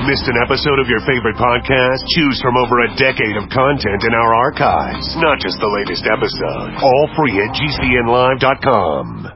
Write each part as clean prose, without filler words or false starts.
Missed an episode of your favorite podcast? Choose from over a decade of content in our archives, not just the latest episode. All free at GCNlive.com.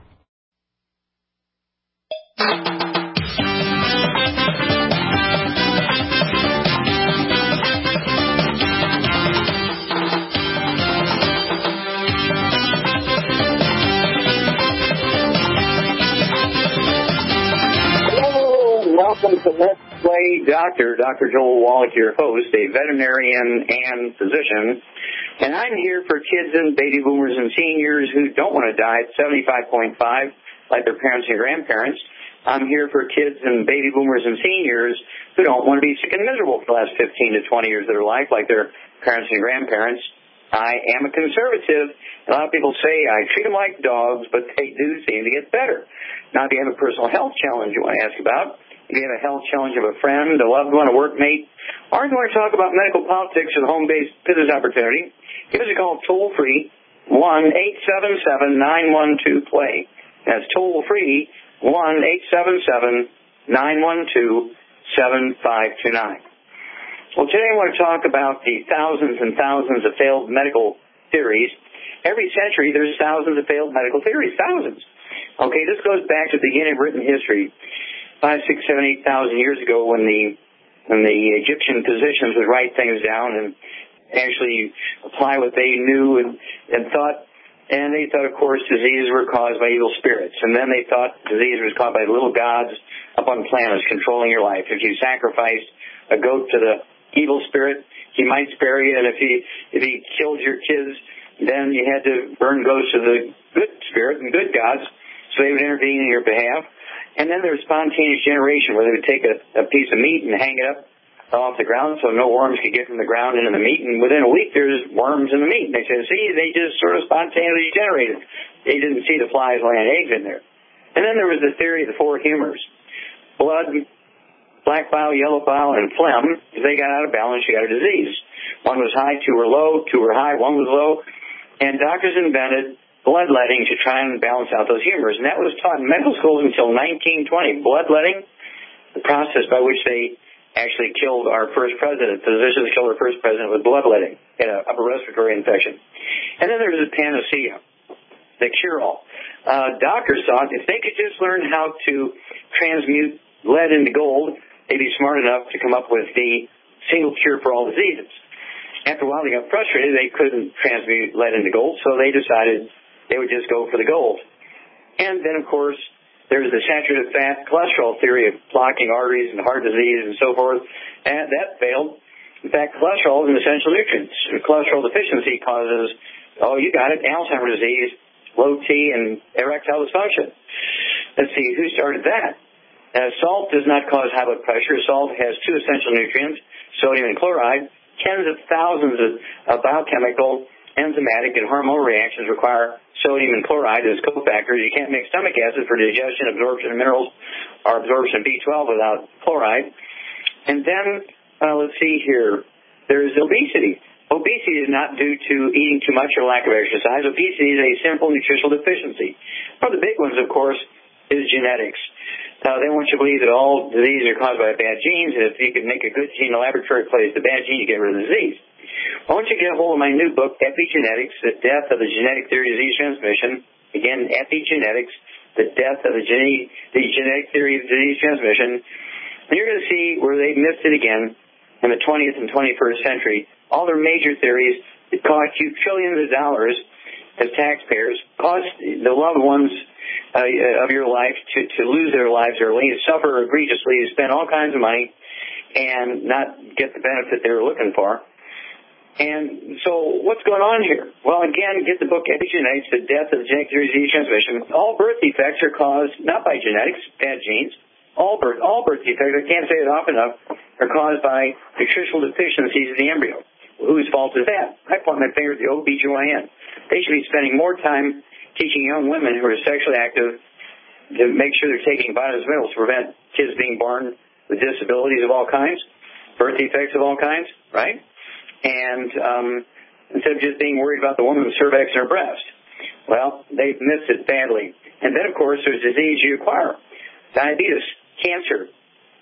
Welcome to Let's Play Doctor. Dr. Joel Wallach, your host, a veterinarian and physician. And I'm here for kids and baby boomers and seniors who don't want to die at 75.5 like their parents and grandparents. I'm here for kids and baby boomers and seniors who don't want to be sick and miserable for the last 15 to 20 years of their life like their parents and grandparents. I am a conservative. A lot of people say I treat them like dogs, but they do seem to get better. Now, if you have a personal health challenge you want to ask about, if you have a health challenge of a friend, a loved one, a workmate, or if you want to talk about medical politics or the home-based business opportunity, give us a call toll-free, 1-877-912-PLAY. That's toll-free, 1-877-912-7529. Well, today I want to talk about the thousands and thousands of failed medical theories. Every century there's thousands of failed medical theories, thousands. Okay, this goes back to the beginning of written history. 5, 6, 7, 8,000 years ago when the Egyptian physicians would write things down and actually apply what they knew and thought, and they thought, of course, diseases were caused by evil spirits. And then they thought disease was caused by little gods up on planets controlling your life. If you sacrificed a goat to the evil spirit, he might spare you, and if he killed your kids, then you had to burn ghosts of the good spirit and good gods, so they would intervene in your behalf. And then there was spontaneous generation, where they would take a piece of meat and hang it up off the ground so no worms could get from the ground into the meat. And within a week, there's worms in the meat. And they said, see, they just sort of spontaneously generated. They didn't see the flies laying eggs in there. And then there was the theory of the four humors. Blood, black bile, yellow bile, and phlegm. If they got out of balance, you got a disease. One was high, two were low, two were high, one was low. And doctors invented bloodletting to try and balance out those humors. And that was taught in medical schools until 1920. Bloodletting, the process by which they actually killed our first president. Physicians killed our first president with bloodletting in an upper respiratory infection. And then there was the panacea, the cure-all. Doctors thought if they could just learn how to transmute lead into gold, they'd be smart enough to come up with the single cure for all diseases. After a while, they got frustrated. They couldn't transmute lead into gold, so they decided they would just go for the gold. And then, of course, there's the saturated fat cholesterol theory of blocking arteries and heart disease and so forth. And that failed. In fact, cholesterol is an essential nutrient. Cholesterol deficiency causes, you got it, Alzheimer's disease, low T, and erectile dysfunction. Let's see, who started that? Salt does not cause high blood pressure. Salt has two essential nutrients, sodium and chloride. Tens of thousands of biochemical, enzymatic, and hormonal reactions require sodium and chloride as cofactors. You can't make stomach acid for digestion, absorption of minerals, or absorption of B12 without chloride. And then, let's see here, there's obesity. Obesity is not due to eating too much or lack of exercise. Obesity is a simple nutritional deficiency. One of the big ones, of course, is genetics. They want you to believe that all diseases are caused by bad genes, and if you can make a good gene in a laboratory place, the bad gene, you get rid of the disease. I want you to get a hold of my new book, Epigenetics, The Death of the Genetic Theory of Disease Transmission. Again, Epigenetics, The Death of the Genetic Theory of Disease Transmission. And you're going to see where they missed it again in the 20th and 21st century. All their major theories that cost you trillions of dollars as taxpayers, cost the loved ones of your life to lose their lives early, to suffer egregiously, to spend all kinds of money and not get the benefit they were looking for. And so what's going on here? Well, again, get the book Epigenetics, The Death of the Genetic Theory of Disease Transmission. All birth defects are caused not by genetics, bad genes. All birth defects, I can't say it often enough, are caused by nutritional deficiencies in the embryo. Well, whose fault is that? I point my finger at the OBGYN. They should be spending more time teaching young women who are sexually active to make sure they're taking vitamins and minerals to prevent kids being born with disabilities of all kinds, birth defects of all kinds, right? And instead of just being worried about the woman's cervix and her breast. Well, they've missed it badly. And then, of course, there's disease you acquire. Diabetes, cancer,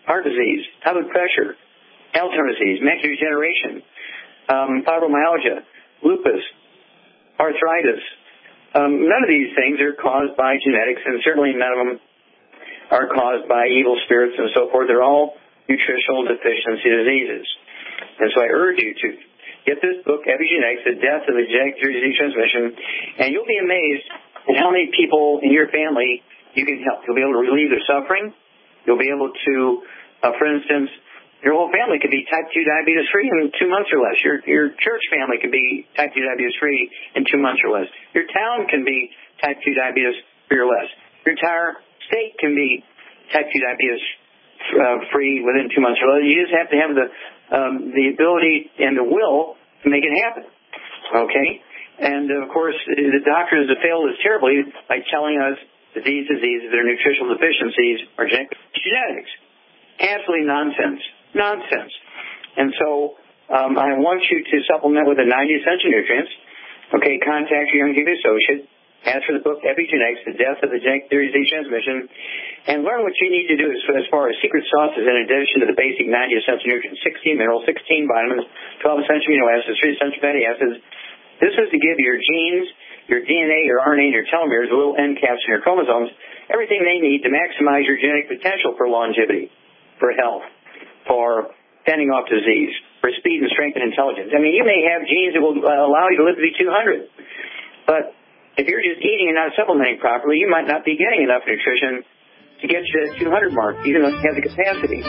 heart disease, high blood pressure, Alzheimer's disease, macular degeneration, fibromyalgia, lupus, arthritis. None of these things are caused by genetics, and certainly none of them are caused by evil spirits and so forth. They're all nutritional deficiency diseases. And so I urge you to get this book, Epigenetics, The Death of the Genetic Disease Transmission, and you'll be amazed at how many people in your family you can help. You'll be able to relieve their suffering. You'll be able to, for instance, your whole family could be type 2 diabetes free in 2 months or less. Your church family could be type 2 diabetes free in 2 months or less. Your town can be type 2 diabetes free or less. Your entire state can be type 2 diabetes free within 2 months or less. You just have to have the ability and the will to make it happen. Okay? And, of course, the doctors have failed us terribly by telling us that these diseases, their nutritional deficiencies, are genetics. Absolutely nonsense. Nonsense. And so I want you to supplement with the 90 essential nutrients. Okay, contact your Youngevity associate. Ask for the book Epigenetics, The Death of the Genetic Disease Transmission, and learn what you need to do as far as secret sauces in addition to the basic 90 essential nutrients, 16 minerals, 16 vitamins, 12 essential amino acids, 3 essential fatty acids. This is to give your genes, your DNA, your RNA, and your telomeres, the little end caps in your chromosomes, everything they need to maximize your genetic potential for longevity, for health, for fending off disease, for speed and strength and intelligence. I mean, you may have genes that will allow you to live to be 200, but if you're just eating and not supplementing properly, you might not be getting enough nutrition to get you to that 200 mark, even though you have the capacity.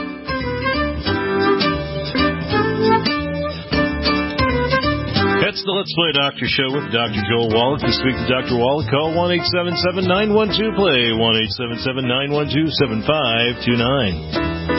That's the Let's Play Doctor Show with Dr. Joel Wallach. To speak to Dr. Wallach, call 1-877-912-PLAY, 1-877-912-7529.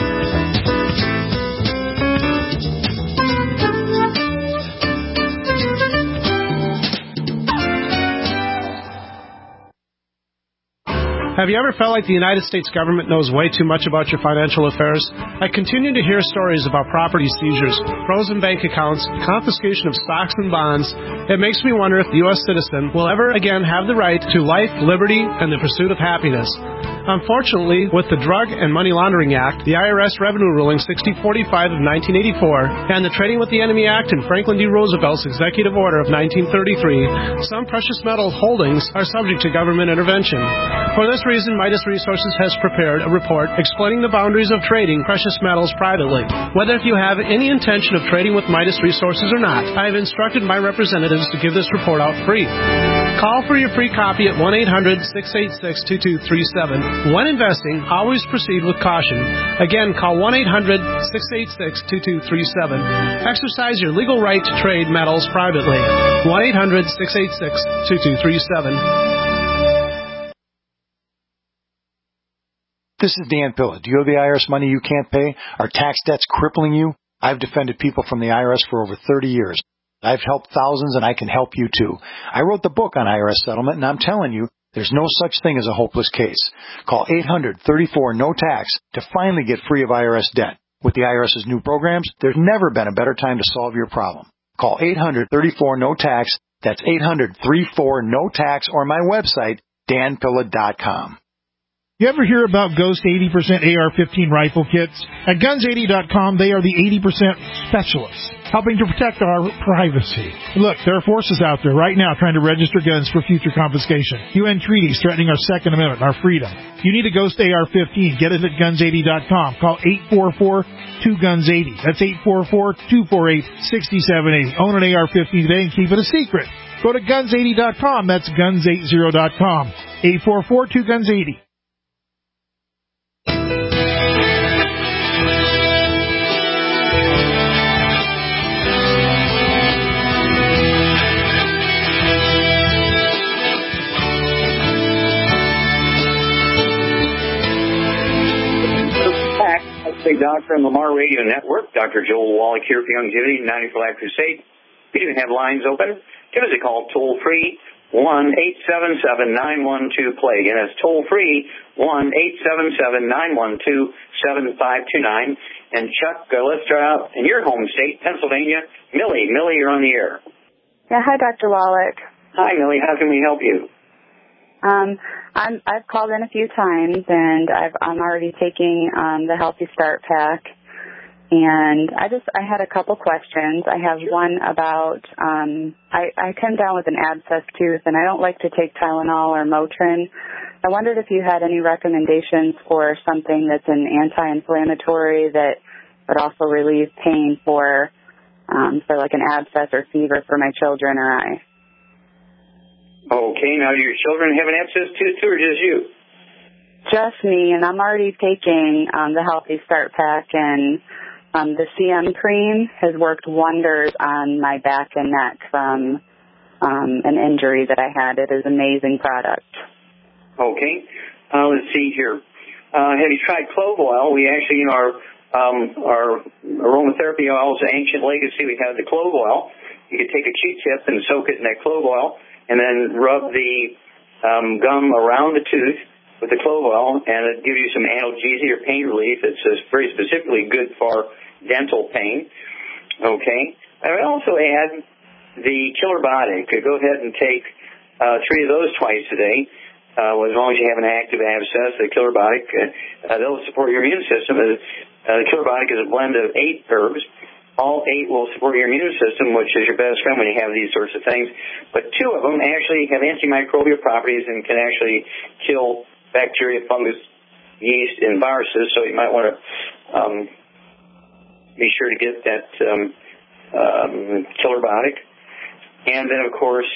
Have you ever felt like the United States government knows way too much about your financial affairs? I continue to hear stories about property seizures, frozen bank accounts, confiscation of stocks and bonds. It makes me wonder if the U.S. citizen will ever again have the right to life, liberty, and the pursuit of happiness. Unfortunately, with the Drug and Money Laundering Act, the IRS Revenue Ruling 6045 of 1984, and the Trading with the Enemy Act and Franklin D. Roosevelt's Executive Order of 1933, some precious metal holdings are subject to government intervention. For this reason, Midas Resources has prepared a report explaining the boundaries of trading precious metals privately. Whether if you have any intention of trading with Midas Resources or not, I have instructed my representatives to give this report out free. Call for your free copy at 1-800-686-2237. When investing, always proceed with caution. Again, call 1-800-686-2237. Exercise your legal right to trade metals privately. 1-800-686-2237. This is Dan Pilla. Do you owe the IRS money you can't pay? Are tax debts crippling you? I've defended people from the IRS for over 30 years. I've helped thousands, and I can help you too. I wrote the book on IRS settlement, and I'm telling you, there's no such thing as a hopeless case. Call 800-34-NO-TAX to finally get free of IRS debt. With the IRS's new programs, there's never been a better time to solve your problem. Call 800-34-NO-TAX. That's 800-34-NO-TAX, or my website, danpilla.com. You ever hear about Ghost 80% AR-15 rifle kits? At Guns80.com, they are the 80% specialists, helping to protect our privacy. Look, there are forces out there right now trying to register guns for future confiscation. UN treaties threatening our Second Amendment, our freedom. You need a Ghost AR-15. Get it at Guns80.com. Call 844-2GUNS80. That's 844-248-6780. Own an AR-15 today and keep it a secret. Go to Guns80.com. That's Guns80.com. 844-2GUNS80. Doctor and Lamar Radio Network. Dr. Joel Wallach here for Youngevity, 90 for Life Crusade. We do have lines open. Give us a call toll-free, 1-877-912-PLAY. Again, that's toll-free, 1-877-912-7529. And Chuck, let's start out in your home state, Pennsylvania. Millie, you're on the air. Yeah, hi, Dr. Wallach. Hi, Millie. How can we help you? I've called in a few times, and I'm already taking the Healthy Start Pack. And I had a couple questions. I have one about, I come down with an abscess tooth, and I don't like to take Tylenol or Motrin. I wondered if you had any recommendations for something that's an anti-inflammatory that would also relieve pain for like an abscess or fever for my children or I. Okay, now do your children have an abscess tooth too, or just you? Just me, and I'm already taking the Healthy Start Pack, and the CM cream has worked wonders on my back and neck from an injury that I had. It is an amazing product. Okay, let's see here. Have you tried clove oil? We actually, our aromatherapy oil is an ancient legacy. We have the clove oil. You could take a Q-tip and soak it in that clove oil, and then rub the gum around the tooth with the clove oil, and it gives you some analgesia or pain relief. It's very specifically good for dental pain. Okay. I would also add the Killer Biotic. Go ahead and take 3 of those twice a day. As long as you have an active abscess, the Killer Biotic, they'll support your immune system. The Killer Biotic is a blend of 8 herbs. All 8 will support your immune system, which is your best friend when you have these sorts of things. But 2 of them actually have antimicrobial properties and can actually kill bacteria, fungus, yeast, and viruses. So you might want to be sure to get that Killer Biotic. And then, of course,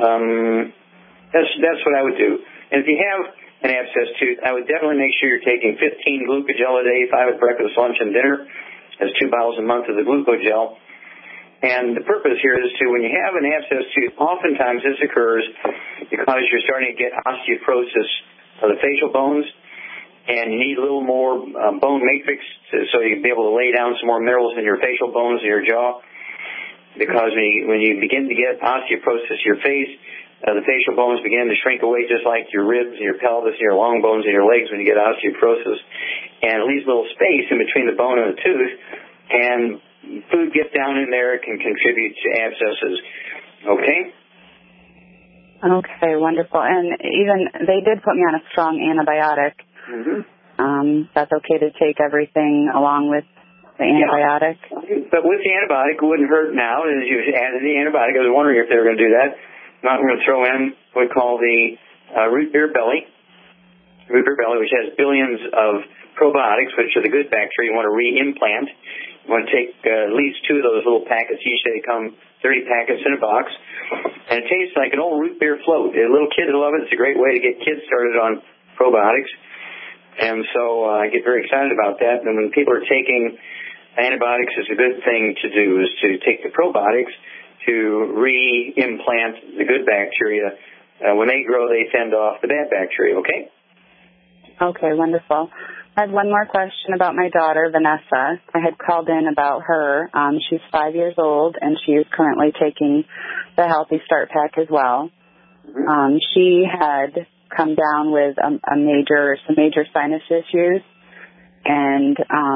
that's what I would do. And if you have an abscess tooth, I would definitely make sure you're taking 15 Glucogel a day, 5 at breakfast, lunch, and dinner. That's 2 bottles a month of the Glucogel. And the purpose here is to, when you have an abscess tooth, oftentimes this occurs because you're starting to get osteoporosis of the facial bones, and you need a little more bone matrix so you can be able to lay down some more minerals in your facial bones in your jaw. Because when you begin to get osteoporosis of your face, the facial bones begin to shrink away just like your ribs and your pelvis and your long bones and your legs when you get osteoporosis. And it leaves a little space in between the bone and the tooth, and food gets down in there, it can contribute to abscesses. Okay? Okay, wonderful. And even they did put me on a strong antibiotic. Mm-hmm. That's okay to take everything along with the antibiotic? Yeah. But with the antibiotic, it wouldn't hurt now. As you added the antibiotic, I was wondering if they were going to do that. Not going to throw in what we call the root beer belly, which has billions of probiotics, which are the good bacteria you want to re-implant. You want to take at least 2 of those little packets. Usually they come 30 packets in a box. And it tastes like an old root beer float. Little kids love it. It's a great way to get kids started on probiotics. And so I get very excited about that. And when people are taking antibiotics, it's a good thing to do, is to take the probiotics to re-implant the good bacteria. When they grow, they fend off the bad bacteria, okay? Okay, wonderful. I had one more question about my daughter, Vanessa. I had called in about her. She's 5 years old, and she is currently taking the Healthy Start Pack as well. Mm-hmm. She had come down with some major sinus issues, and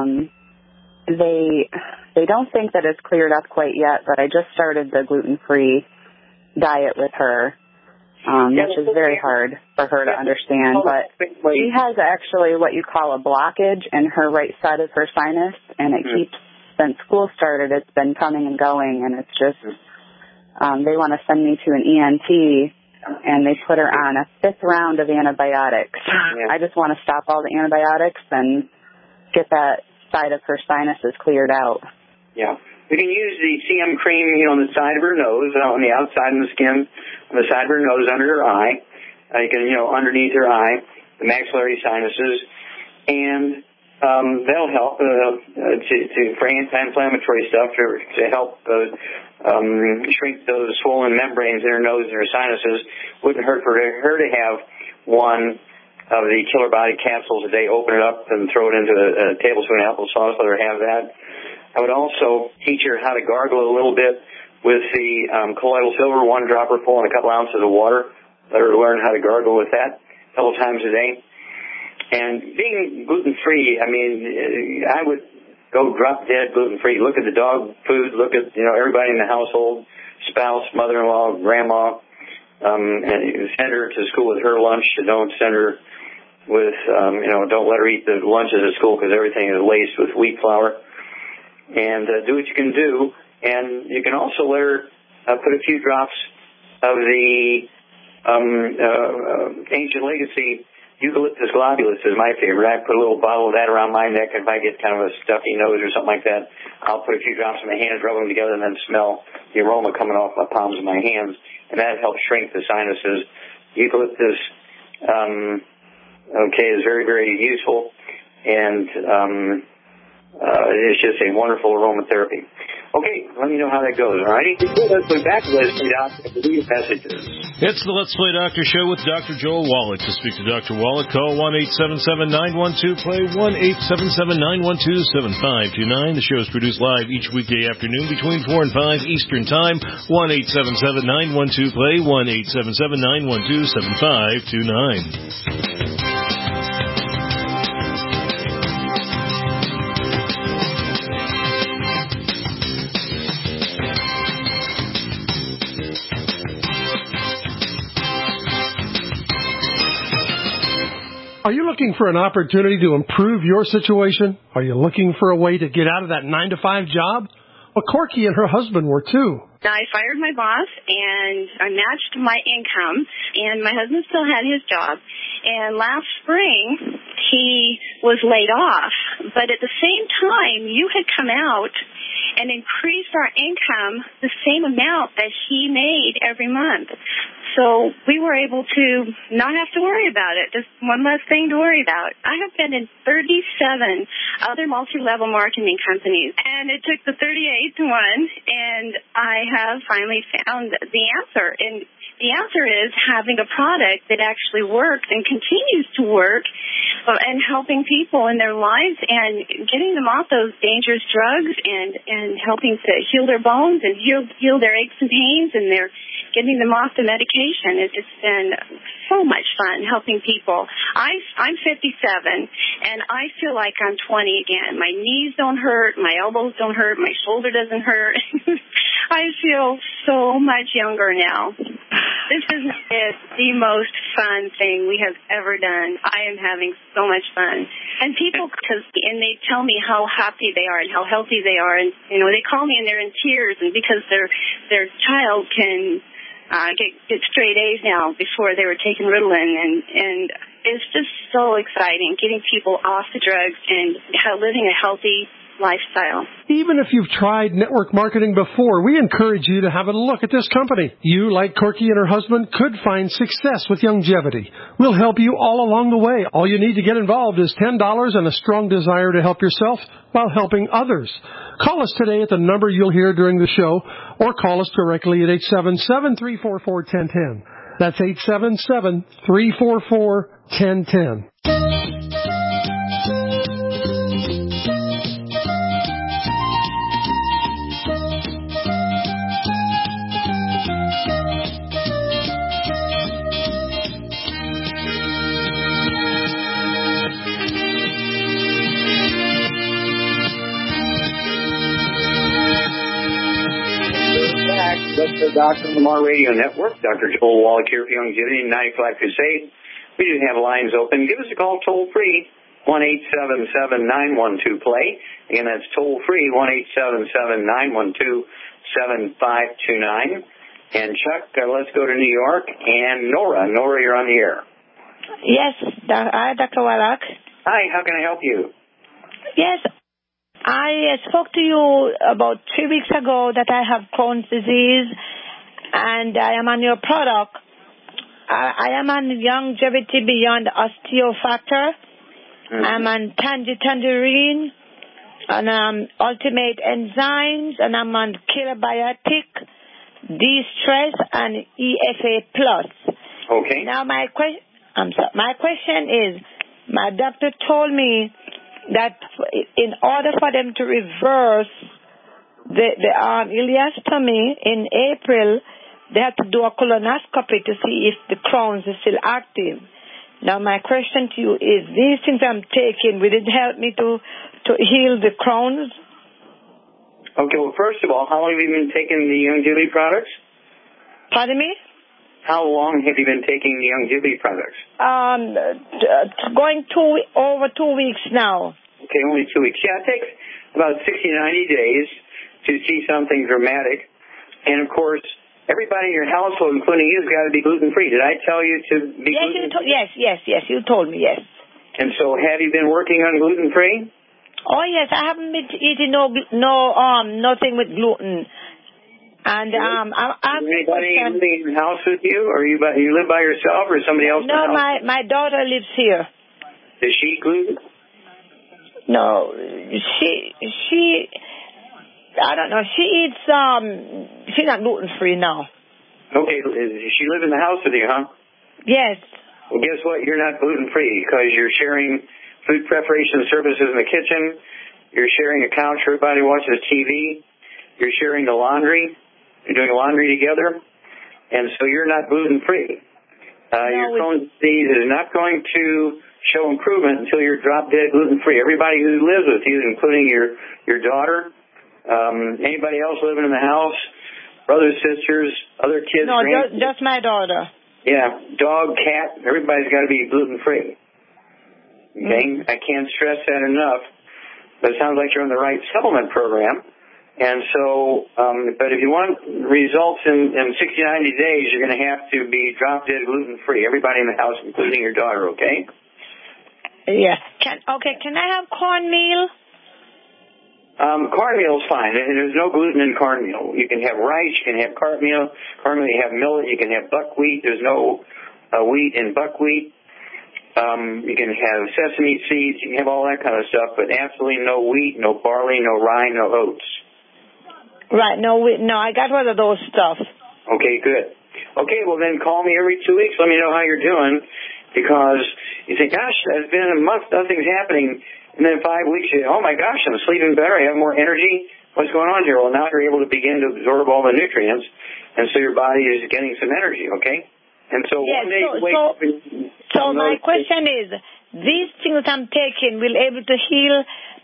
they don't think that it's cleared up quite yet, but I just started the gluten-free diet with her, which is very hard for her to understand. But she has actually what you call a blockage in her right side of her sinus, and it keeps, since school started, it's been coming and going, and it's just, they want to send me to an ENT, and they put her on a 5th round of antibiotics. I just want to stop all the antibiotics and get that side of her sinuses cleared out. Yeah. We can use the CM cream, on the side of her nose, on the outside of the skin, on the side of her nose, under her eye. You can, underneath her eye, the maxillary sinuses, and that'll help for anti-inflammatory stuff to help shrink those swollen membranes in her nose and her sinuses. Wouldn't hurt for her to have one of the Killer Biotic capsules a day. Open it up and throw it into a tablespoon of applesauce. Let her have that. I would also teach her how to gargle a little bit with the colloidal silver, 1 dropper full and a couple ounces of water. Let her learn how to gargle with that a couple times a day. And being gluten-free, I would go drop dead gluten-free. Look at the dog food. Look at, everybody in the household, spouse, mother-in-law, grandma, and send her to school with her lunch. Don't send her with, don't let her eat the lunches at school because everything is laced with wheat flour. And do what you can do. And you can also let her put a few drops of the Ancient Legacy Eucalyptus globulus is my favorite. I put a little bottle of that around my neck. If I get kind of a stuffy nose or something like that, I'll put a few drops in my hands, rub them together, and then smell the aroma coming off my palms of my hands. And that helps shrink the sinuses. Eucalyptus, is very, very useful. And it's just a wonderful aromatherapy. Okay, let me know how that goes, all righty? Let's go back to Let's Play Doctor with these messages. It's the Let's Play Doctor show with Dr. Joel Wallach. To speak to Dr. Wallach, call 1-877-912-PLAY, 1-877-912-7529. The show is produced live each weekday afternoon between 4 and 5 Eastern Time, 1-877-912-PLAY, 1-877-912-7529. Are you looking for an opportunity to improve your situation? Are you looking for a way to get out of that 9-to-5 job? Well, Corky and her husband were too. I fired my boss, and I matched my income, and my husband still had his job. And last spring, he was laid off. But at the same time, you had come out and increased our income the same amount that he made every month. So we were able to not have to worry about it. Just one less thing to worry about. I have been in 37 other multi-level marketing companies, and it took the 38th one, and I have finally found the answer. And the answer is having a product that actually works and continues to work and helping people in their lives and getting them off those dangerous drugs and helping to heal their bones and heal their aches and pains, and they're getting them off the medication. It's been so much fun helping people. I'm 57, and I feel like I'm 20 again. My knees don't hurt, my elbows don't hurt, my shoulder doesn't hurt. I feel so much younger now. This is the most fun thing we have ever done. I am having so much fun. And people, and they tell me how happy they are and how healthy they are. And, they call me and they're in tears, and because their child can get straight A's now before they were taking Ritalin. And it's just so exciting getting people off the drugs and living a healthy lifestyle. Even if you've tried network marketing before, we encourage you to have a look at this company. You, like Corky and her husband, could find success with longevity. We'll help you all along the way. All you need to get involved is $10 and a strong desire to help yourself while helping others. Call us today at the number you'll hear during the show, or call us directly at 877-344-1010. That's 877-344-1010. That's the Dr. Lamar Radio Network. Dr. Joel Wallach here for Longevity 95 Crusade. We do have lines open. Give us a call toll free, 1-877-912-PLAY. Again, that's toll free, 1-877-912-7529. And Chuck, let's go to New York. And Nora. Nora, you're on the air. Yes, Dr. Wallach. Hi, how can I help you? Yes. I spoke to you about 3 weeks ago that I have Crohn's disease, and I am on your product. I am on Longevity Beyond Osteofactor. Mm-hmm. I'm on Tangerine, and Ultimate Enzymes, and I'm on Kilobiotic, De-Stress, and EFA Plus. Okay. Now my question is, my doctor told me that in order for them to reverse the ileostomy in April, they had to do a colonoscopy to see if the Crohn's is still active. Now, my question to you is, these things I'm taking, will it help me to heal the Crohn's? Okay, well, first of all, how long have you been taking the longevity products? Pardon me? how long have you been taking the Youngevity products? Going over 2 weeks now. Okay, only 2 weeks. Yeah, it takes about 60 to 90 days to see something dramatic. And, of course, everybody in your household, including you, has got to be gluten-free. Did I tell you to be gluten-free? Yes, you told me, yes. And so have you been working on gluten-free? Oh, yes, I haven't been eating nothing with gluten. And is anybody living in your house with you, or you live by yourself, or somebody else? No, my daughter lives here. Does she eat gluten? No, she I don't know. She eats she's not gluten free now. Okay, does she live in the house with you, huh? Yes. Well, guess what? You're not gluten free because you're sharing food preparation services in the kitchen. You're sharing a couch for everybody watches TV. You're sharing the laundry. You're doing laundry together. And so you're not gluten-free. Your Crohn's disease is not going to show improvement until you're drop-dead gluten-free. Everybody who lives with you, including your daughter, anybody else living in the house, brothers, sisters, other kids. No, just my daughter. Yeah, dog, cat, everybody's got to be gluten-free. Okay? I can't stress that enough. But it sounds like you're on the right supplement program. And so, but if you want results in 60, 90 days, you're going to have to be drop-dead gluten-free. Everybody in the house, including your daughter, okay? Yeah. Can I have cornmeal? Cornmeal is fine. There's no gluten in cornmeal. You can have rice, you can have cornmeal, you have millet, you can have buckwheat. There's no wheat in buckwheat. You can have sesame seeds, you can have all that kind of stuff, but absolutely no wheat, no barley, no rye, no oats. Right, no, I got one of those stuff. Okay, good. Okay, well then call me every 2 weeks, let me know how you're doing, because you think, gosh, it's been a month, nothing's happening, and then 5 weeks, you say, oh my gosh, I'm sleeping better, I have more energy, what's going on here? Well, now you're able to begin to absorb all the nutrients, and so your body is getting some energy, okay? And so one day So my question is, these things I'm taking will able to heal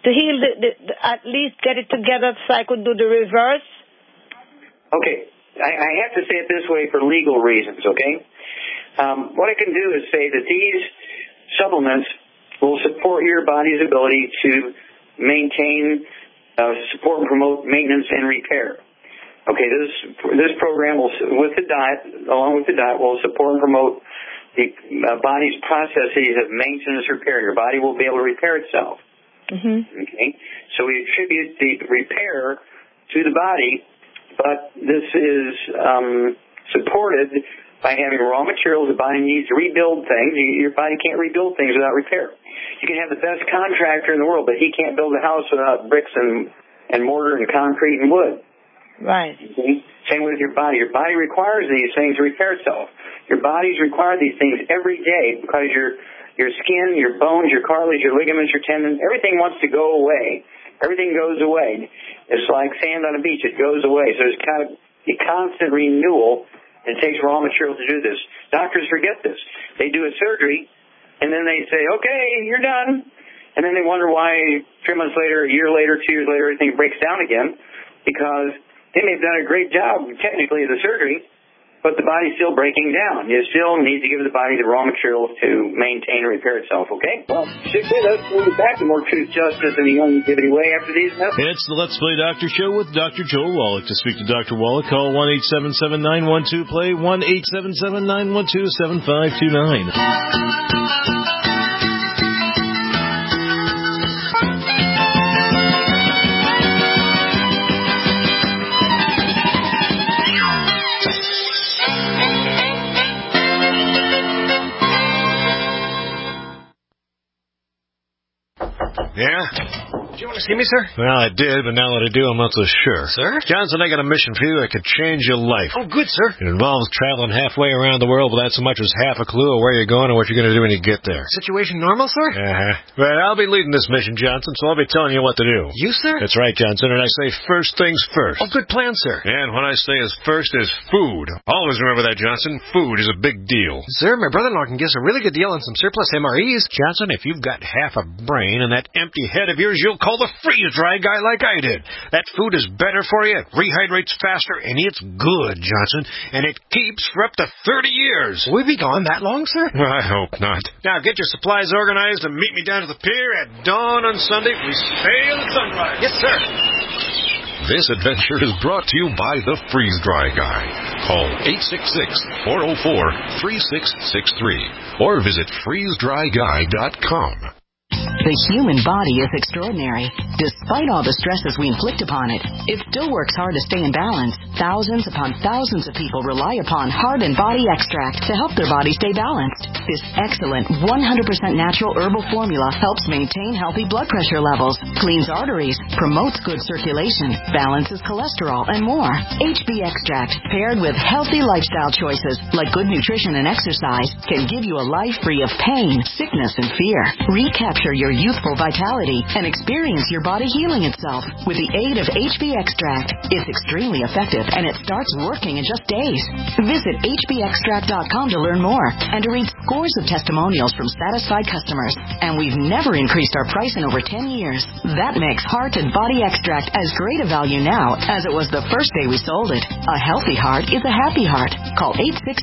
at least get it together so I could do the reverse? Okay. I have to say it this way for legal reasons, okay? What I can do is say that these supplements will support your body's ability to maintain, support and promote maintenance and repair. Okay, this program will, along with the diet, will support and promote the body's processes of maintenance and repair. Your body will be able to repair itself. Mm-hmm. Okay, so we attribute the repair to the body, but this is supported by having raw materials the body needs to rebuild things. Your body can't rebuild things without repair. You can have the best contractor in the world, but he can't build a house without bricks and mortar and concrete and wood. Right. Okay? Same with your body. Your body requires these things to repair itself. Your bodies require these things every day because your skin, your bones, your cartilage, your ligaments, your tendons, everything wants to go away. Everything goes away. It's like sand on a beach. It goes away. So there's kind of a constant renewal, and it takes raw material to do this. Doctors forget this. They do a surgery, and then they say, okay, you're done. And then they wonder why 3 months later, a year later, 2 years later, everything breaks down again, because they may have done a great job, technically, of the surgery, but the body's still breaking down. You still need to give the body the raw materials to maintain and repair itself, okay? Well, stick with us. We'll be back to more Truth, Justice, and the Youngevity Way after these messages. It's the Let's Play Doctor Show with Dr. Joel Wallach. To speak to Dr. Wallach, call 1-877-912-PLAY, 1-877-912-7529. Yeah? Did you want to see me, sir? Well, I did, but now that I do, I'm not so sure. Sir? Johnson, I got a mission for you that could change your life. Oh, good, sir. It involves traveling halfway around the world without so much as half a clue of where you're going or what you're going to do when you get there. Situation normal, sir? Uh-huh. But I'll be leading this mission, Johnson, so I'll be telling you what to do. You, sir? That's right, Johnson, and I say first things first. Oh, good plan, sir. And what I say is first is food. Always remember that, Johnson. Food is a big deal. Sir, my brother-in-law can give us a really good deal on some surplus MREs. Johnson, if you've got half a brain and that empty head of yours, you'll call the freeze-dry guy like I did. That food is better for you, it rehydrates faster, and it's good, Johnson, and it keeps for up to 30 years. Will we be gone that long, sir? I hope not. Now get your supplies organized and meet me down to the pier at dawn on Sunday. We sail at sunrise. Yes, sir. This adventure is brought to you by the Freeze-Dry Guy. Call 866-404-3663 or visit freezedryguy.com. The human body is extraordinary. Despite all the stresses we inflict upon it, it still works hard to stay in balance. Thousands upon thousands of people rely upon Heart and Body Extract to help their body stay balanced. This excellent 100% natural herbal formula helps maintain healthy blood pressure levels, cleans arteries, promotes good circulation, balances cholesterol, and more. HB Extract, paired with healthy lifestyle choices like good nutrition and exercise, can give you a life free of pain, sickness, and fear. Recapture your youthful vitality and experience your body healing itself with the aid of HB Extract. It's extremely effective and it starts working in just days. Visit hbextract.com to learn more and to read scores of testimonials from satisfied customers. And we've never increased our price in over 10 years. That makes Heart and Body Extract as great a value now as it was the first day we sold it. A healthy heart is a happy heart. Call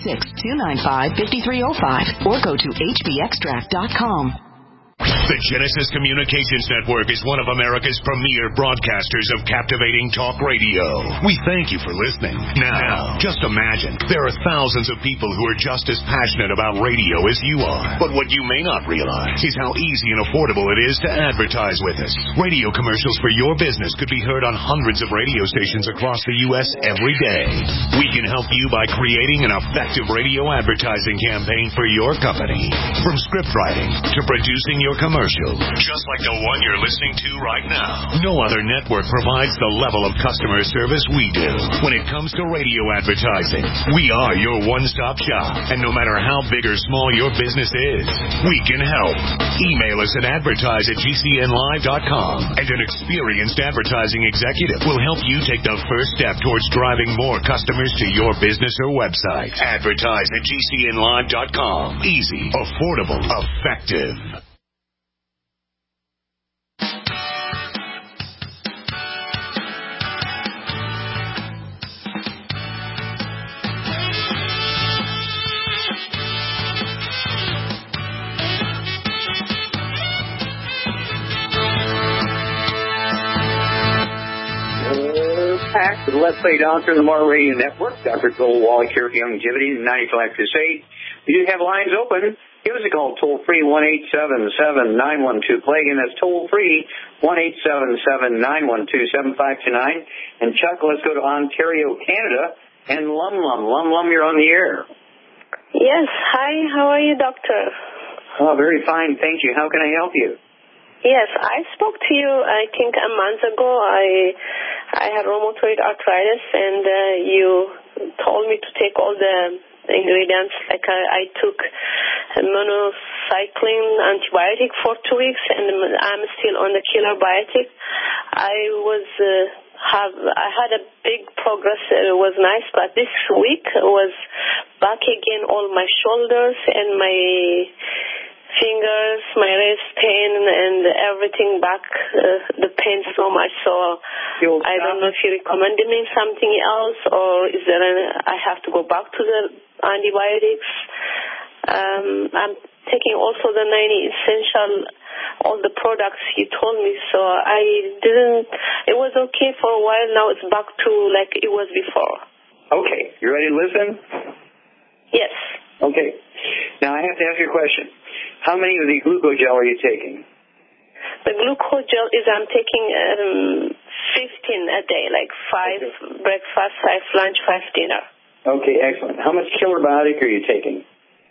866-295-5305 or go to hbextract.com. The Genesis Communications Network is one of America's premier broadcasters of captivating talk radio. We thank you for listening. Now, just imagine, there are thousands of people who are just as passionate about radio as you are. But what you may not realize is how easy and affordable it is to advertise with us. Radio commercials for your business could be heard on hundreds of radio stations across the U.S. every day. We can help you by creating an effective radio advertising campaign for your company. From script writing to producing your commercial, just like the one you're listening to right now. No other network provides the level of customer service we do. When it comes to radio advertising, we are your one-stop shop. And no matter how big or small your business is, we can help. Email us at advertise@gcnlive.com, and an experienced advertising executive will help you take the first step towards driving more customers to your business or website. Advertise@gcnlive.com. Easy, affordable, effective. Back to the Let's Play Doctor in the More Radio Network. Dr. Joel Wallach here for Longevity and 95 Crusade. We do have lines open. Give us a call, toll-free, 1-877-912-PLAY. Again, that's toll-free, 1-877-912-7529. And Chuck, let's go to Ontario, Canada. And Lum, you're on the air. Yes. Hi, how are you, doctor? Oh, very fine. Thank you. How can I help you? Yes, I spoke to you, I think, a month ago. I had rheumatoid arthritis, and you told me to take all the ingredients. Like I took monocycline antibiotic for 2 weeks, and I'm still on the killer biotic. I had a big progress. It was nice, but this week was back again, all my shoulders and my fingers, my wrist pain, and everything back, the pain so much. So I don't know if you recommended me something else, or is there I have to go back to the antibiotics. I'm taking also the 90 essential, all the products you told me, so it was okay for a while. Now it's back to like it was before. Okay, you ready to listen? Yes. Okay. Now I have to ask you a question. How many of the glucogel are you taking? The glucogel is I'm taking 15 a day, like 5 breakfast, 5 lunch, 5 dinner. Okay, excellent. How much killer biotic are you taking?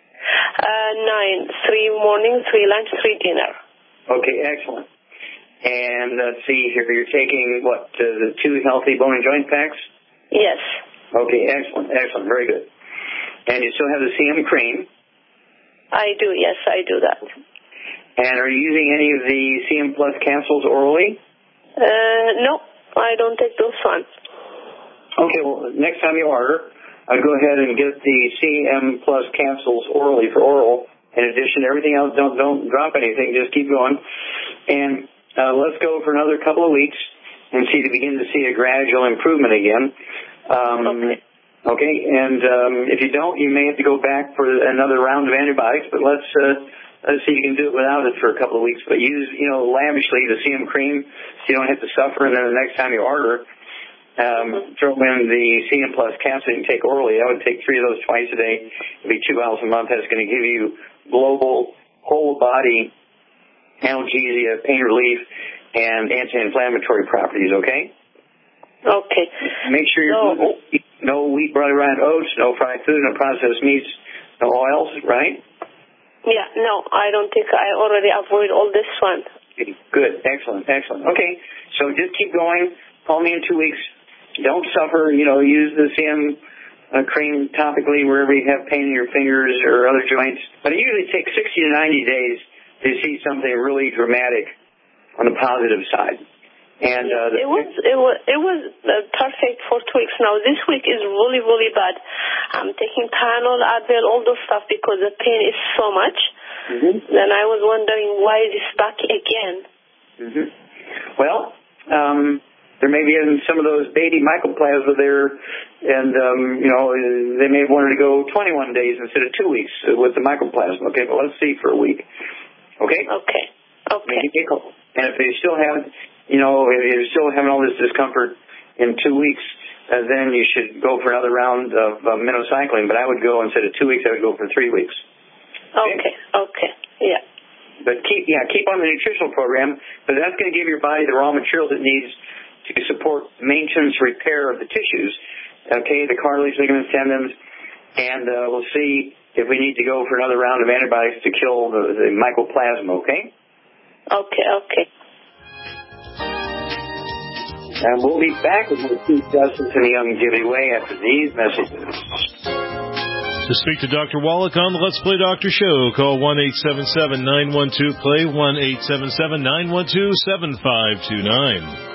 9, 3 morning, 3 lunch, 3 dinner. Okay, excellent. And let's see here, you're taking what, the 2 healthy bone and joint packs? Yes. Okay, excellent, very good. And you still have the CM cream? I do, yes, I do that. And are you using any of the CM Plus capsules orally? No, I don't take those ones. Okay, well, next time you order, I'd go ahead and get the CM Plus capsules orally for oral. In addition to everything else, don't drop anything, just keep going. And let's go for another couple of weeks and begin to see a gradual improvement again. Okay, and if you don't, you may have to go back for another round of antibiotics, but let's see if you can do it without it for a couple of weeks. But use, lavishly the CM cream so you don't have to suffer, and then the next time you order, throw in the CM Plus capsule you can take orally. I would take 3 of those twice a day. It'd be 2 vials a month. That's going to give you global, whole-body analgesia, pain relief, and anti-inflammatory properties, okay? Okay. Make sure you're no wheat, barley, rye, and oats, no fried food, no processed meats, no oils, right? Yeah, no, I don't think I already avoid all this one. Good. Excellent. Okay, so just keep going. Call me in 2 weeks. Don't suffer. Use the CM cream topically wherever you have pain in your fingers or other joints. But it usually takes 60 to 90 days to see something really dramatic on the positive side. And it was perfect for 2 weeks now. This week is really, really bad. I'm taking Tylenol, Advil, all those stuff because the pain is so much. Then I was wondering why is it back again. Well, there may be some of those baby mycoplasma there, and they may have wanted to go 21 days instead of 2 weeks with the mycoplasma. Okay, but let's see for a week. Okay. And if they still have if you're still having all this discomfort in 2 weeks, then you should go for another round of minocycline. But I would go, instead of 2 weeks, I would go for 3 weeks. Okay. Yeah. But keep on the nutritional program, but that's going to give your body the raw materials it needs to support maintenance, repair of the tissues. Okay, the cartilage, ligaments, tendons, and we'll see if we need to go for another round of antibiotics to kill the mycoplasma. Okay. Okay. And we'll be back with more Keith Justice and the Young Giveaway after these messages. To speak to Dr. Wallach on the Let's Play Doctor Show, call 1-877-912-PLAY, 1-877-912-7529.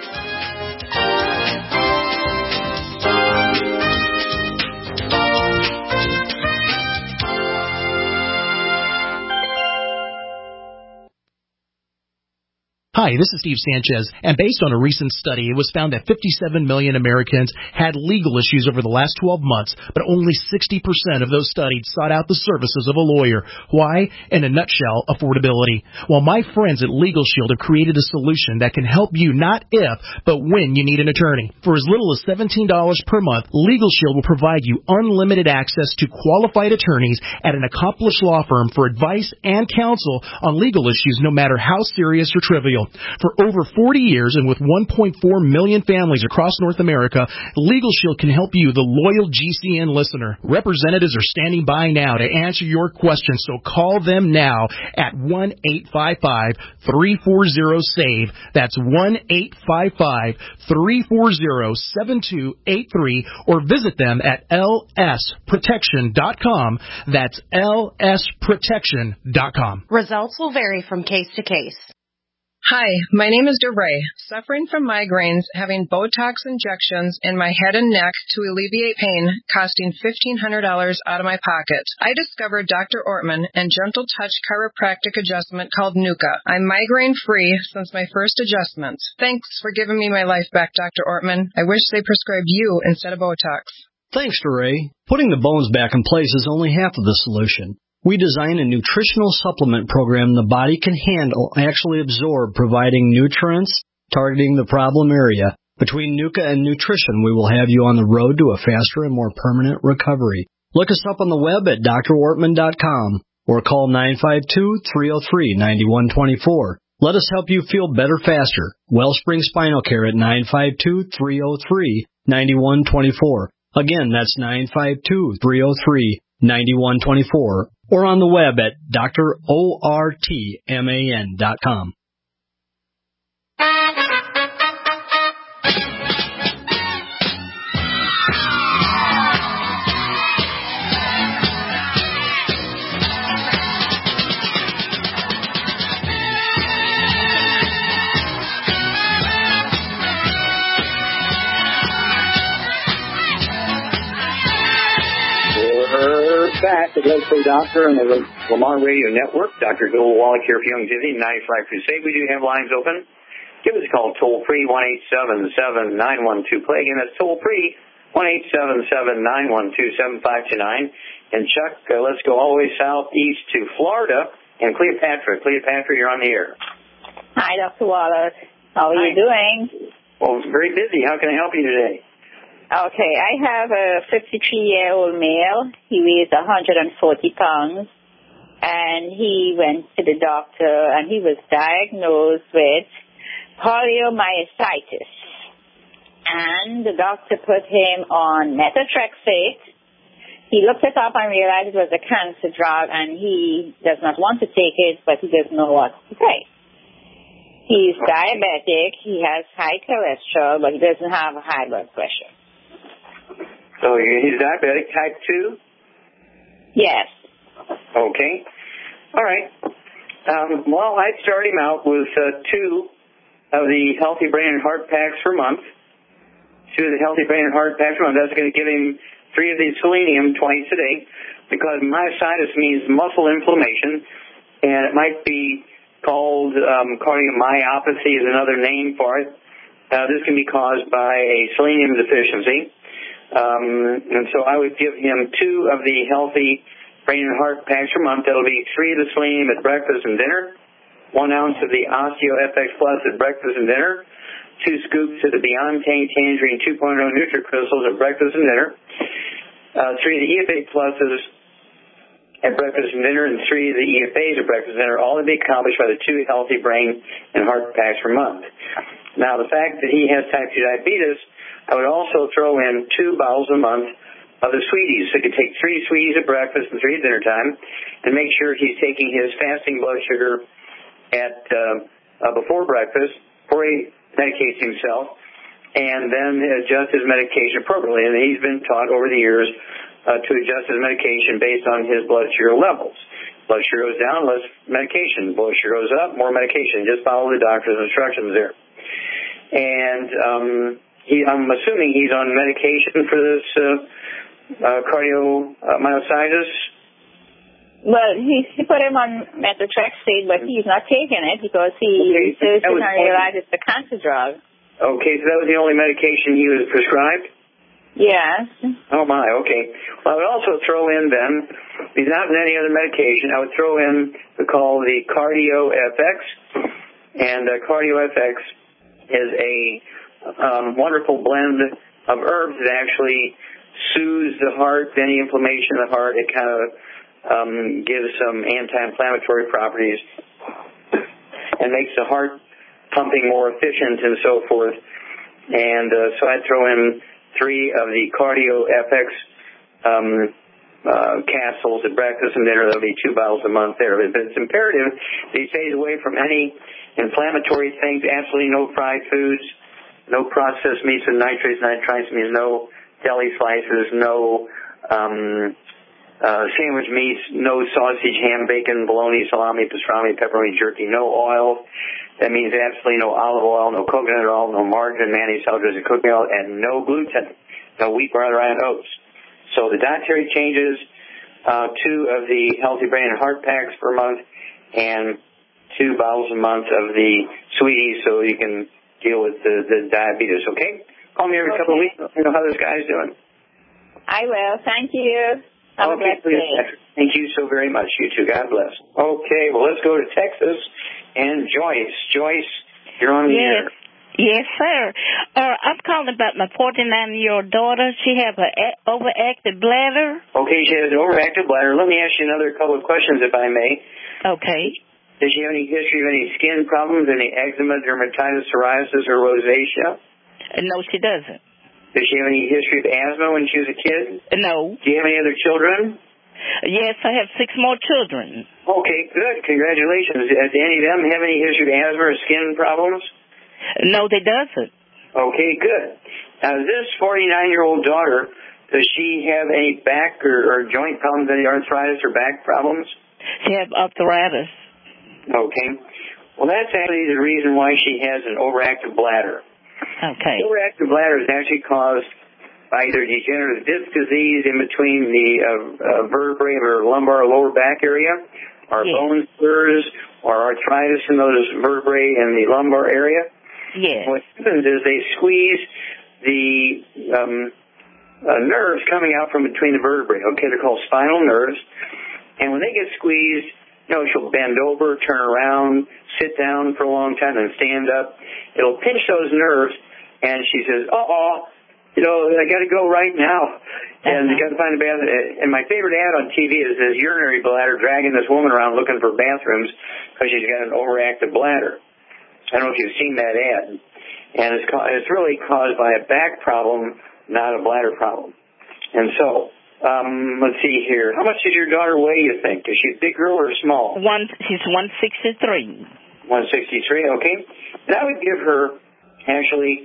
Hi, this is Steve Sanchez, and based on a recent study, it was found that 57 million Americans had legal issues over the last 12 months, but only 60% of those studied sought out the services of a lawyer. Why? In a nutshell, affordability. Well, my friends at Legal Shield have created a solution that can help you not if, but when you need an attorney. For as little as $17 per month, Legal Shield will provide you unlimited access to qualified attorneys at an accomplished law firm for advice and counsel on legal issues, no matter how serious or trivial. For over 40 years and with 1.4 million families across North America, Legal Shield can help you, the loyal GCN listener. Representatives are standing by now to answer your questions, so call them now at 1-855-340-SAVE. That's 1-855-340-7283, or visit them at lsprotection.com. That's lsprotection.com. Results will vary from case to case. Hi, my name is DeRay, suffering from migraines, having Botox injections in my head and neck to alleviate pain, costing $1,500 out of my pocket. I discovered Dr. Ortman and Gentle Touch chiropractic adjustment called NUCA. I'm migraine-free since my first adjustments. Thanks for giving me my life back, Dr. Ortman. I wish they prescribed you instead of Botox. Thanks, DeRay. Putting the bones back in place is only half of the solution. We design a nutritional supplement program the body can handle, actually absorb, providing nutrients, targeting the problem area. Between NUCA and nutrition, we will have you on the road to a faster and more permanent recovery. Look us up on the web at drortman.com or call 952-303-9124. Let us help you feel better faster. Wellspring Spinal Care at 952-303-9124. Again, that's 952-303-9124. Or on the web at drortman.com. Back at Let's Play Doctor on the Lamar Radio Network. Dr. Joel Wallach here for Young Jimmy, 95 Crusade. We do have lines open. give us a call toll-free, 1-877-912-PLAY. Again, that's toll-free, 1-877-912-7529. And, Chuck, let's go all the way southeast to Florida and Cleopatra. Cleopatra, you're on the air. Hi, Dr. Wallace. How are you doing? Well, very busy. How can I help you today? Okay, I have a 53-year-old male. He weighs 140 pounds. And he went to the doctor, and he was diagnosed with poliomyelitis. And the doctor put him on methotrexate. He looked it up and realized it was a cancer drug, and he does not want to take it, but he doesn't know what to take. He's diabetic. He has high cholesterol, but he doesn't have high blood pressure. So he's diabetic type 2? Yes. Okay. All right. Well, I'd start him out with 2 of the Healthy Brain and Heart Packs per month. 2 of the Healthy Brain and Heart Packs per month. That's going to give him 3 of the selenium twice a day, because myositis means muscle inflammation, and it might be called cardiomyopathy is another name for it. This can be caused by a selenium deficiency. And so I would give him 2 of the Healthy Brain and Heart Packs per month. That'll be 3 of the selenium at breakfast and dinner, 1 ounce of the Osteo FX Plus at breakfast and dinner, 2 scoops of the Beyond Tangerine 2.0 NutriCrystals at breakfast and dinner, 3 of the EFA Pluses at breakfast and dinner, and 3 of the EFAs at breakfast and dinner, all to be accomplished by the 2 Healthy Brain and Heart Packs per month. Now, the fact that he has type 2 diabetes, I would also throw in 2 bottles a month of the sweeties. So you could take 3 sweeties at breakfast and 3 at dinner time, and make sure he's taking his fasting blood sugar at before breakfast, before he medicates himself, and then adjust his medication appropriately. And he's been taught over the years to adjust his medication based on his blood sugar levels. Blood sugar goes down, less medication. Blood sugar goes up, more medication. Just follow the doctor's instructions there. And I'm assuming he's on medication for this cardiomyositis. Well, he put him on methotrexate, but he's not taking it because he researched and realized it's a cancer drug. Okay, so that was the only medication he was prescribed? Yes. Oh, my, okay. Well, I would also throw in then, if he's not on any other medication, I would throw in the Cardio FX. And Cardio FX is a wonderful blend of herbs that actually soothes the heart, any inflammation of the heart. It kind of gives some anti-inflammatory properties and makes the heart pumping more efficient and so forth. And so I'd throw in 3 of the Cardio FX capsules at breakfast and dinner. That'll be 2 bottles a month there. But it's imperative that he stays away from any inflammatory things, absolutely no fried foods, no processed meats and nitrates. Nitrates means no deli slices, no sandwich meats, no sausage, ham, bacon, bologna, salami, pastrami, pepperoni, jerky, no oil. That means absolutely no olive oil, no coconut oil, no margarine, mayonnaise, salad dressing, cooking oil, and no gluten, no wheat, barley, rye, and oats. So the dietary changes, 2 of the Healthy Brain and Heart Packs per month, and 2 bottles a month of the sweeties so you can deal with the diabetes, okay? Call me every couple of weeks. Let me know how this guy's doing. I will. Thank you. Have a blessed day. Thank you so very much. You too. God bless. Okay, well, let's go to Texas and Joyce. Joyce, you're on the air. Yes, sir. I'm calling about my 49-year-old daughter. She has an overactive bladder. Okay, she has an overactive bladder. Let me ask you another couple of questions, if I may. Okay. Does she have any history of any skin problems, any eczema, dermatitis, psoriasis, or rosacea? No, she doesn't. Does she have any history of asthma when she was a kid? No. Do you have any other children? Yes, I have 6 more children. Okay, good. Congratulations. Do any of them have any history of asthma or skin problems? No, they doesn't. Okay, good. Now, this 49-year-old daughter, does she have any back or joint problems, any arthritis or back problems? She has arthritis. Okay. Well, that's actually the reason why she has an overactive bladder. Okay. The overactive bladder is actually caused by either degenerative disc disease in between the vertebrae of her lumbar or lower back area, or bone spurs, or arthritis in those vertebrae in the lumbar area. Yes. What happens is they squeeze the nerves coming out from between the vertebrae. Okay, they're called spinal nerves. And when they get squeezed, she'll bend over, turn around, sit down for a long time, then stand up. It'll pinch those nerves, and she says, I got to go right now. And you got to find a bath. And my favorite ad on TV is this urinary bladder dragging this woman around looking for bathrooms because she's got an overactive bladder. I don't know if you've seen that ad. And it's really caused by a back problem, not a bladder problem. And so, let's see here. How much does your daughter weigh, you think? Is she a big girl or small? She's 163. 163, okay. And I would give her, actually,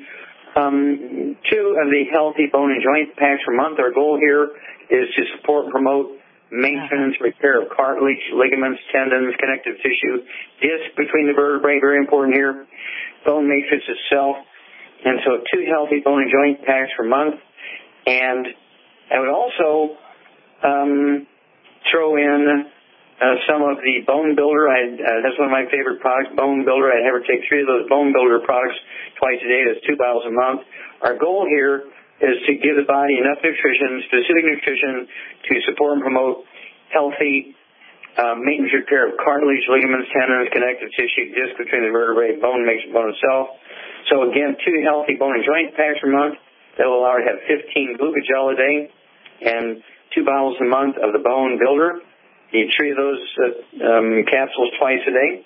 2 of the healthy bone and joint packs per month. Our goal here is to support and promote maintenance, repair of cartilage, ligaments, tendons, connective tissue, disc between the vertebrae, very important here, bone matrix itself. And so 2 healthy bone and joint packs per month. And I would also throw in some of the Bone Builder. That's one of my favorite products, Bone Builder. I'd have her take 3 of those Bone Builder products twice a day. That's 2 bottles a month. Our goal here is to give the body enough nutrition, specific nutrition, to support and promote healthy maintenance repair of cartilage, ligaments, tendons, connective tissue, disc between the vertebrae, bone makes bone itself. So again, 2 healthy bone and joint packs per month. That will allow her to have 15 glucogel a day and 2 bottles a month of the Bone Builder. You 3 of those capsules twice a day.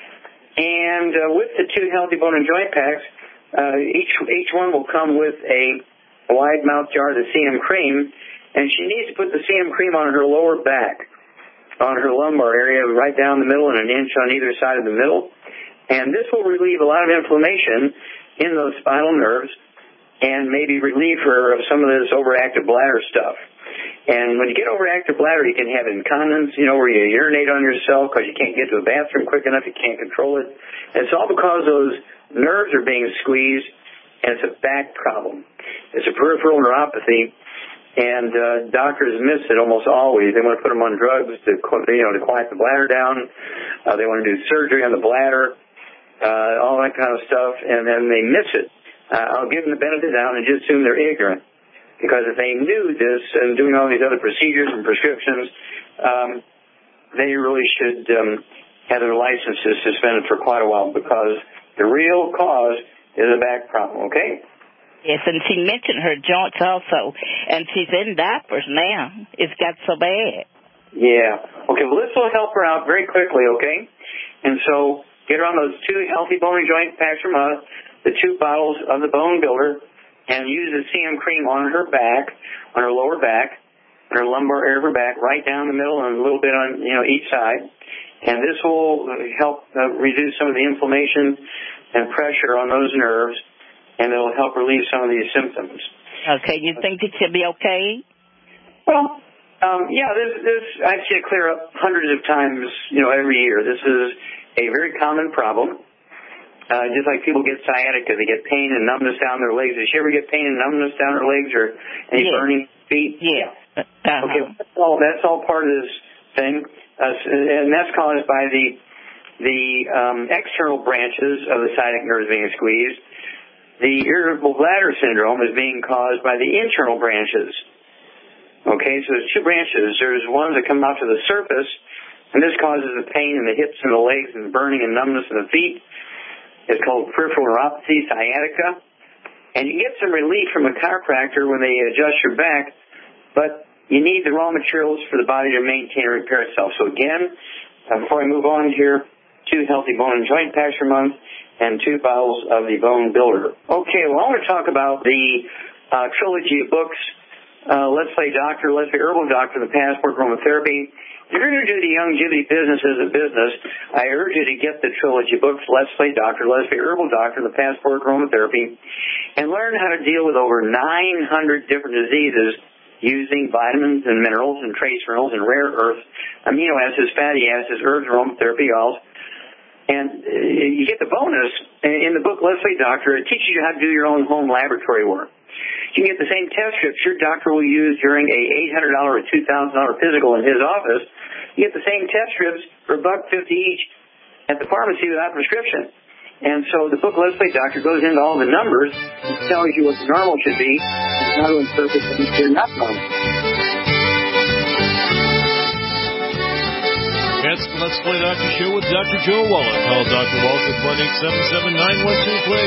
And with the 2 healthy bone and joint packs, each one will come with a wide mouth jar of the CM cream, and she needs to put the CM cream on her lower back, on her lumbar area, right down the middle and an inch on either side of the middle. And this will relieve a lot of inflammation in those spinal nerves and maybe relieve her of some of this overactive bladder stuff. And when you get overactive bladder, you can have incontinence, where you urinate on yourself because you can't get to a bathroom quick enough, you can't control it. And it's all because those nerves are being squeezed, and it's a back problem. It's a peripheral neuropathy, and doctors miss it almost always. They want to put them on drugs to quiet the bladder down. They want to do surgery on the bladder, all that kind of stuff, and then they miss it. I'll give them the benefit of the doubt and just assume they're ignorant. Because if they knew this and doing all these other procedures and prescriptions, they really should have their licenses suspended for quite a while because the real cause is a back problem, okay? Yes, and she mentioned her joints also, and she's in diapers now. It's got so bad. Yeah. Okay, well, this will help her out very quickly, okay? And so get her on those 2 healthy bone and joint packs per month, the 2 bottles of the Bone Builder, and use the CM cream on her back, on her lower back, on her lumbar area of her back, right down the middle and a little bit on each side. And this will help reduce some of the inflammation and pressure on those nerves, and it will help relieve some of these symptoms. Okay, you think it should be okay? Well, this I've seen it clear up hundreds of times, every year. This is a very common problem. Just like people get sciatica, they get pain and numbness down their legs. Does she ever get pain and numbness down her legs or any burning feet? Yeah. Okay, that's all part of this thing, and that's caused by the external branches of the sciatic nerves being squeezed. The irritable bladder syndrome is being caused by the internal branches. Okay, so there's 2 branches. There's ones that come out to the surface, and this causes the pain in the hips and the legs and the burning and numbness in the feet. It's called peripheral neuropathy, sciatica. And you get some relief from a chiropractor when they adjust your back, but you need the raw materials for the body to maintain and repair itself. So again, before I move on here, 2 healthy bone and joint packs per month and 2 bottles of the Bone Builder. Okay, well, I want to talk about the trilogy of books, Let's Play Doctor, Let's Play Herbal Doctor, The Passport Aromatherapy. If you're going to do the Youngevity business as a business, I urge you to get the trilogy books, Let's Play Doctor, Let's Play Herbal Doctor, The Passport Aromatherapy, and learn how to deal with over 900 different diseases using vitamins and minerals and trace minerals and rare earths, amino acids, fatty acids, herbs, aromatherapy oils. And you get the bonus in the book, Let's Play Doctor. It teaches you how to do your own home laboratory work. You can get the same test strips your doctor will use during a $800 or $2,000 physical in his office. You get the same test strips for $1.50 each at the pharmacy without prescription. And so the book Let's Play Doctor goes into all the numbers and tells you what the normal should be and how to interpret things that are not normal. That's the Let's Play Doctor Show with Dr. Joe Wallach. Call Dr. Wallach at 1-877-912-PLAY,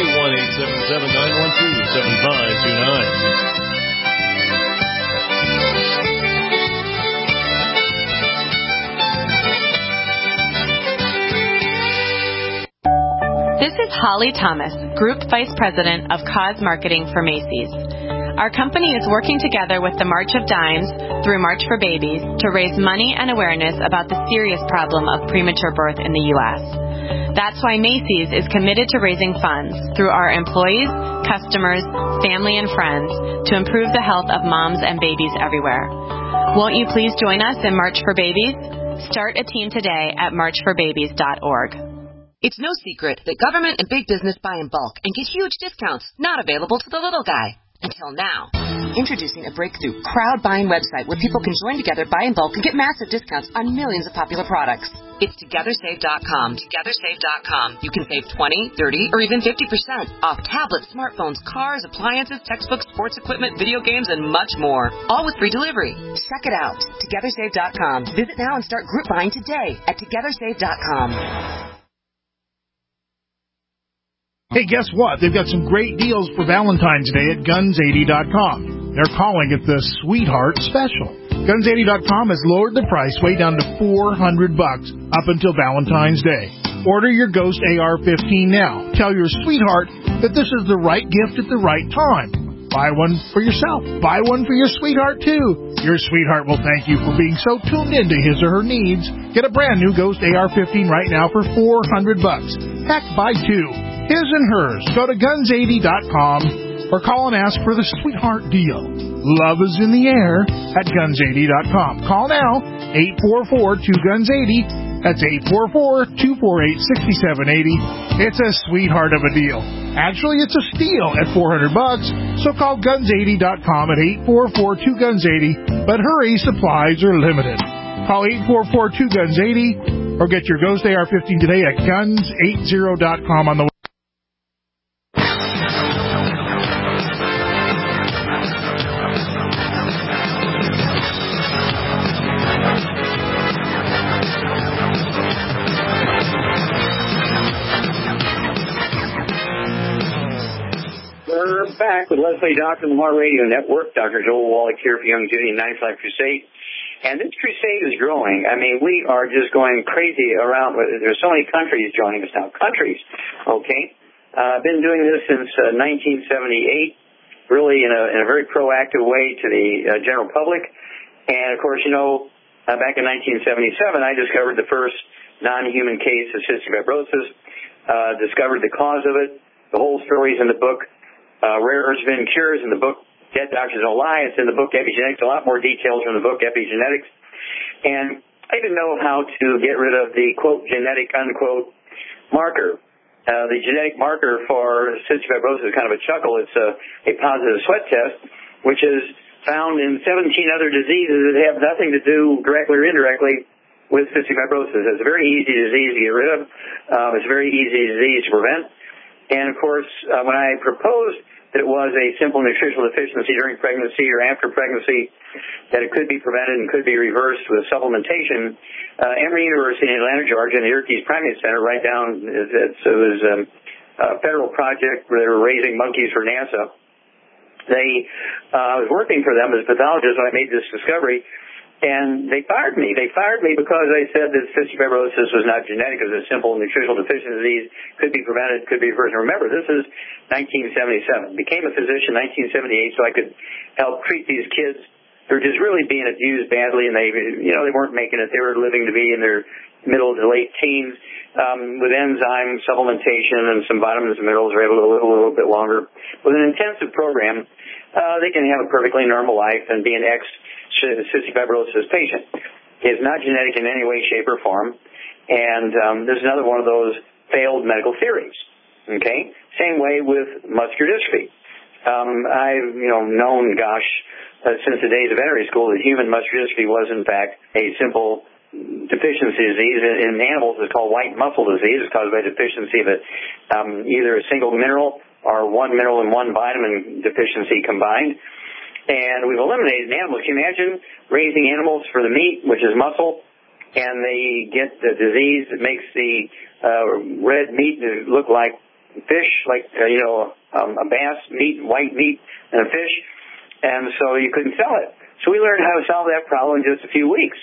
1-877-912-7529. This is Holly Thomas, Group Vice President of Cause Marketing for Macy's. Our company is working together with the March of Dimes through March for Babies to raise money and awareness about the serious problem of premature birth in the U.S. That's why Macy's is committed to raising funds through our employees, customers, family, and friends to improve the health of moms and babies everywhere. Won't you please join us in March for Babies? Start a team today at marchforbabies.org. It's no secret that government and big business buy in bulk and get huge discounts not available to the little guy. Until now. Introducing a breakthrough crowd buying website where people can join together, buy in bulk, and get massive discounts on millions of popular products. It's TogetherSave.com. TogetherSave.com. You can save 20, 30, or even 50% off tablets, smartphones, cars, appliances, textbooks, sports equipment, video games, and much more. All with free delivery. Check it out. TogetherSave.com. Visit now and start group buying today at TogetherSave.com. Hey, guess what? They've got some great deals for Valentine's Day at Guns80.com. They're calling it the Sweetheart Special. Guns80.com has lowered the price way down to $400 up until Valentine's Day. Order your Ghost AR-15 now. Tell your sweetheart that this is the right gift at the right time. Buy one for yourself. Buy one for your sweetheart, too. Your sweetheart will thank you for being so tuned into his or her needs. Get a brand new Ghost AR-15 right now for $400. Heck, buy two. His and hers. Go to Guns80.com or call and ask for the Sweetheart Deal. Love is in the air at Guns80.com. Call now, 844-2GUNS80. That's 844-248-6780. It's a sweetheart of a deal. Actually, it's a steal at $400. So call Guns80.com at 844-2GUNS80. But hurry, supplies are limited. Call 844-2GUNS80 or get your Ghost AR-15 today at Guns80.com on the back with Leslie Doctor on the Lamar Radio Network. Dr. Joel Wallach here for Young Judy and 95 Crusade. And this crusade is growing. I mean, we are just going crazy around. There's so many countries joining us now. Countries, okay? I've been doing this since 1978, really in a very proactive way to the general public. And, of course, you know, back in 1977, I discovered the first non-human case of cystic fibrosis, discovered the cause of it. The whole story's in the book. Rare Earths Been Cures in the book Dead Doctors Don't Lie. It's in the book Epigenetics. A lot more details from the book Epigenetics. And I didn't know how to get rid of the, quote, genetic, unquote, marker. The genetic marker for cystic fibrosis is kind of a chuckle. It's a positive sweat test, which is found in 17 other diseases that have nothing to do directly or indirectly with cystic fibrosis. It's a very easy disease to get rid of. It's a very easy disease to prevent. And, of course, when I proposed that it was a simple nutritional deficiency during pregnancy or after pregnancy, that it could be prevented and could be reversed with supplementation, Emory University in Atlanta, Georgia, and the Yerkes Primate Center, right down, it was a federal project where they were raising monkeys for NASA. I was working for them as a pathologist when I made this discovery, and they fired me. They fired me because I said that cystic fibrosis was not genetic. It was a simple nutritional deficiency disease, could be prevented, could be reversed. And remember, this is 1977. Became a physician in 1978 so I could help treat these kids who were just really being abused badly, and they weren't making it. They were living to be in their middle to late teens with enzyme supplementation and some vitamins and minerals are able to live a little bit longer. With an intensive program, they can have a perfectly normal life and be an cystic fibrosis patient. It's not genetic in any way, shape, or form. And there's another one of those failed medical theories. Okay? Same way with muscular dystrophy. I've known, since the days of veterinary school that human muscular dystrophy was, in fact, a simple deficiency disease. In animals, it's called white muscle disease. It's caused by deficiency of either a single mineral or one mineral and one vitamin deficiency combined. And we've eliminated animals. Can you imagine raising animals for the meat, which is muscle, and they get the disease that makes the red meat look like fish, like, a bass meat, white meat, and a fish. And so you couldn't sell it. So we learned how to solve that problem in just a few weeks.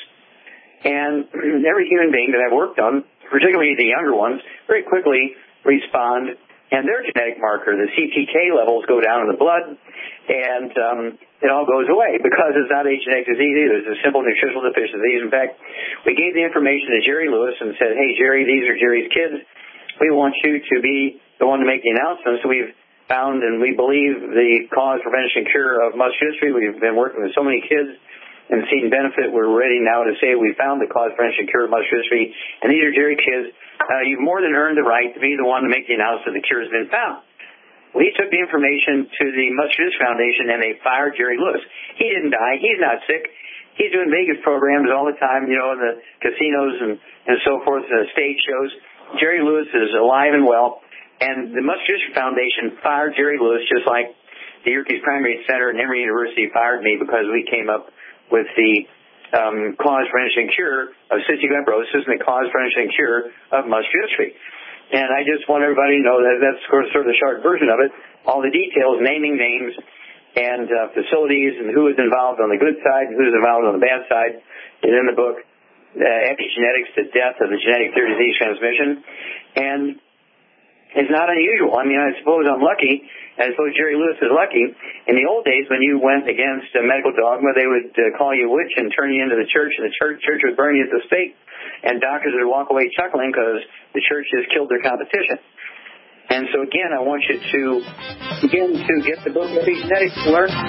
And every human being that I've worked on, particularly the younger ones, very quickly respond, and their genetic marker, the CPK levels, go down in the blood, and it all goes away because it's not a genetic disease either. It's a simple nutritional deficiency. In fact, we gave the information to Jerry Lewis and said, hey, Jerry, these are Jerry's kids. We want you to be the one to make the announcements. We've found and we believe the cause, prevention, cure of muscular dystrophy. We've been working with so many kids and seen benefit. We're ready now to say we found the cause, prevention, cure of muscular dystrophy, and these are Jerry kids. You've more than earned the right to be the one to make the announcement the cure has been found. Well, he took the information to the Muscular Dystrophy Foundation, and they fired Jerry Lewis. He didn't die. He's not sick. He's doing Vegas programs all the time, in the casinos and so forth, stage shows. Jerry Lewis is alive and well, and the Muscular Dystrophy Foundation fired Jerry Lewis just like the Yerkes Primary Center and Emory University fired me because we came up with the cause, prevention, and cure of cystic fibrosis and the cause, prevention, and cure of muscular dystrophy. And I just want everybody to know that that's sort of the short version of it. All the details, naming names, and facilities, and who is involved on the good side and who is involved on the bad side is in the book, Epigenetics, the Death of the Genetic Theory of Disease Transmission. And it's not unusual. I mean, I suppose I'm lucky. I suppose Jerry Lewis is lucky. In the old days, when you went against a medical dogma, they would call you a witch and turn you into the church, and the church would burn you at the stake. And doctors would walk away chuckling because the church just killed their competition. And so, again, I want you to begin to get the book Epigenetics to learn.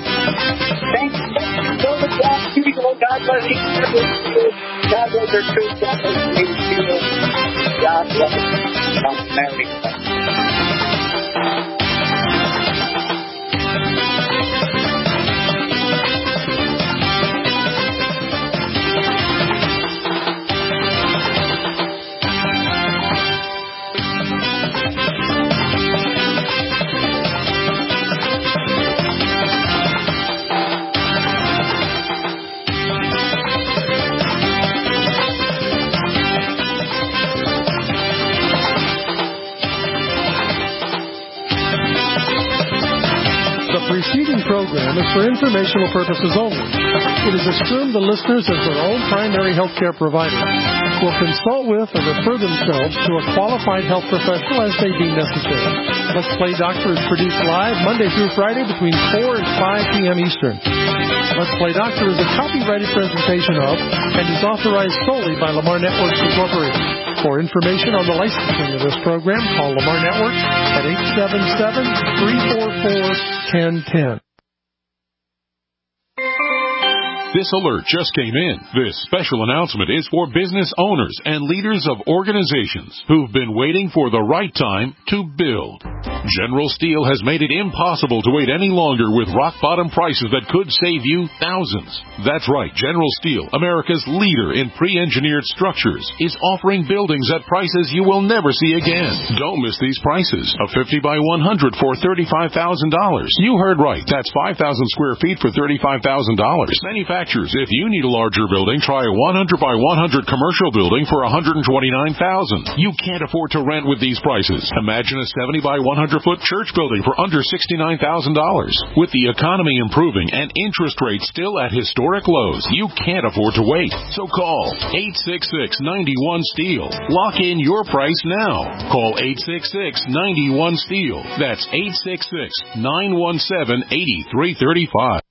Thank you so much, God. God bless you. God bless your truth. God bless you. God bless you. Mary. The preceding program is for informational purposes only. It is assumed the listeners, as their own primary health care provider, will consult with or refer themselves to a qualified health professional as they deem necessary. Let's Play Doctor is produced live Monday through Friday between 4 and 5 p.m. Eastern. Let's Play Doctor is a copyrighted presentation of and is authorized solely by Lamar Networks Incorporated. For information on the licensing of this program, call Lamar Networks at 877-344-1010. This alert just came in. This special announcement is for business owners and leaders of organizations who've been waiting for the right time to build. General Steel has made it impossible to wait any longer with rock-bottom prices that could save you thousands. That's right, General Steel, America's leader in pre-engineered structures, is offering buildings at prices you will never see again. Don't miss these prices. A 50 by 100 for $35,000. You heard right. That's 5,000 square feet for $35,000. Manufacturers, if you need a larger building, try a 100 by 100 commercial building for $129,000. You can't afford to rent with these prices. Imagine a 70 by 100-foot church building for under $69,000. With the economy improving and interest rates still at historic lows, you can't afford to wait. So call 866-91-STEEL. Lock in your price now. Call 866-91-STEEL. That's 866-917-8335.